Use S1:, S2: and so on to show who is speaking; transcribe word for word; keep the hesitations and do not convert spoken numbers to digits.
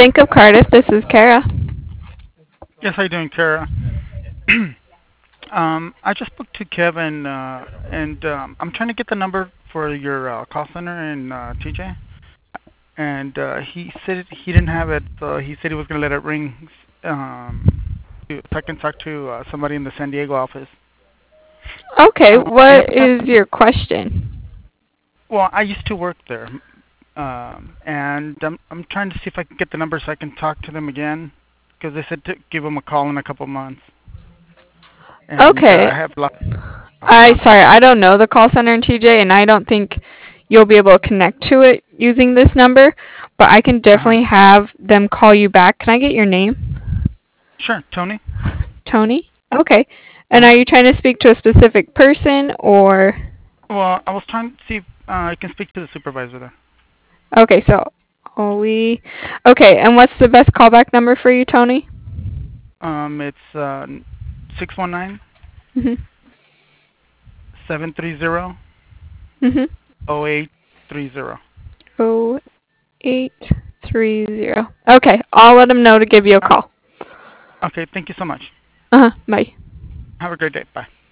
S1: Bank of Cardiff. This is Kara.
S2: Yes, how you doing, Kara? um, I just spoke to Kevin, uh, and um, I'm trying to get the number for your uh, call center in uh, T J, and uh, he said he didn't have it, so he said he was gonna let it ring, um, so I can talk to uh, somebody in the San Diego office.
S1: Okay,
S2: Uh, do you have
S1: what
S2: a chance?
S1: is your question?
S2: Well, I used to work there, um, and I'm I'm trying to see if I can get the number so I can talk to them again, because they said to give them a call in a couple months, and uh,
S1: Okay,
S2: I have lots of
S1: I sorry,
S2: contacts.
S1: I don't know the call center in T J, and I don't think you'll be able to connect to it using this number. But I can
S2: Uh huh.
S1: definitely have them call you back. Can I get your name?
S2: Sure, Tony.
S1: Tony? Okay.
S2: Uh
S1: And are
S2: huh.
S1: you trying to speak to a specific person or?
S2: Well, I was trying to see if uh, I can speak to the supervisor there.
S1: Okay, so Oli. Okay, and what's the best callback number for you, Tony?
S2: Um, it's uh six one nine
S1: Mhm.
S2: seven three zero
S1: Mhm.
S2: oh eight three zero.
S1: Oh eight three zero. Okay, I'll let them know to give you a
S2: Uh,
S1: call.
S2: okay, thank you so much.
S1: Uh huh. Bye.
S2: Have a great day. Bye.